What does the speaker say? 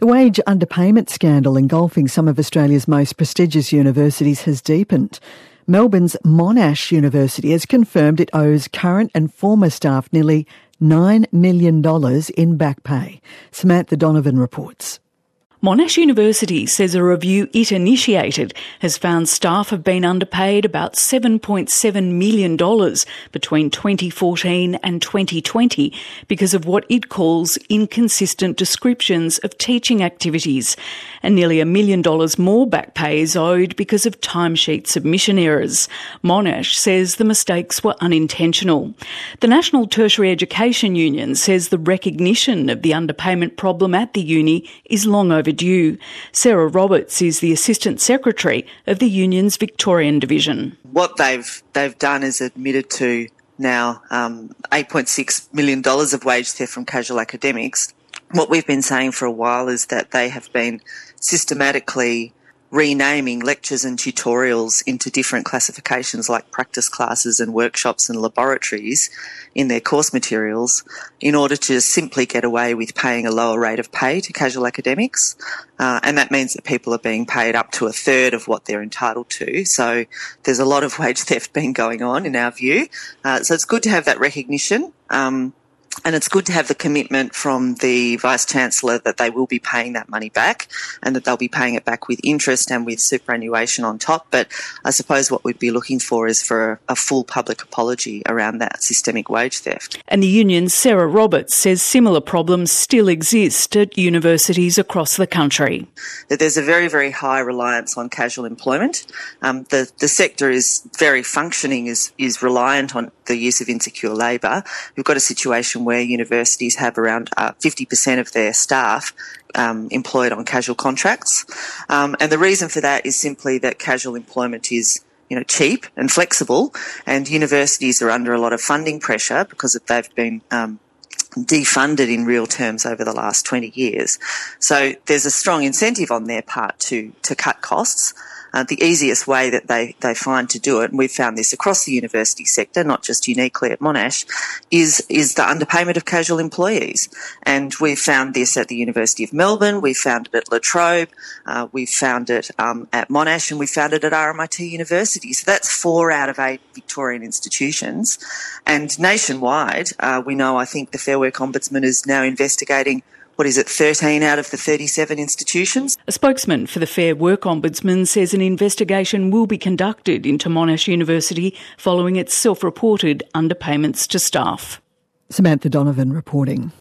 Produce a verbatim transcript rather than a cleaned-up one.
The wage underpayment scandal engulfing some of Australia's most prestigious universities has deepened. Melbourne's Monash University has confirmed it owes current and former staff nearly nine million dollars in back pay. Samantha Donovan reports. Monash University says a review it initiated has found staff have been underpaid about seven point seven million dollars between twenty fourteen and twenty twenty because of what it calls inconsistent descriptions of teaching activities, and nearly a million dollars more back pay is owed because of timesheet submission errors. Monash says the mistakes were unintentional. The National Tertiary Education Union says the recognition of the underpayment problem at the uni is long overdue. Due. Sarah Roberts is the Assistant Secretary of the union's Victorian division. What they've they've done is admitted to now um, eight point six million dollars of wage theft from casual academics. What we've been saying for a while is that they have been systematically renaming lectures and tutorials into different classifications like practice classes and workshops and laboratories in their course materials in order to simply get away with paying a lower rate of pay to casual academics. Uh, and that means that people are being paid up to a third of what they're entitled to. So there's a lot of wage theft been going on in our view. Uh, so it's good to have that recognition. Um, And it's good to have the commitment from the Vice-Chancellor that they will be paying that money back and that they'll be paying it back with interest and with superannuation on top. But I suppose what we'd be looking for is for a, a full public apology around that systemic wage theft. And the union's Sarah Roberts says similar problems still exist at universities across the country. That there's a very, very high reliance on casual employment. Um, the, the sector is very functioning, is, is reliant on the use of insecure labour. We've got a situation where universities have around uh, fifty percent of their staff um, employed on casual contracts. Um, and the reason for that is simply that casual employment is, you know, cheap and flexible, and universities are under a lot of funding pressure because they've been um, defunded in real terms over the last twenty years. So there's a strong incentive on their part to, to cut costs. Uh, the easiest way that they, they find to do it, and we've found this across the university sector, not just uniquely at Monash, is, is the underpayment of casual employees. And we've found this at the University of Melbourne, we've found it at La Trobe, uh, we've found it um, at Monash, and we've found it at R M I T University. So that's four out of eight Victorian institutions. And nationwide, uh, we know, I think the Fair Work Ombudsman is now investigating What is it, thirteen out of the thirty-seven institutions? A spokesman for the Fair Work Ombudsman says an investigation will be conducted into Monash University following its self-reported underpayments to staff. Samantha Donovan reporting.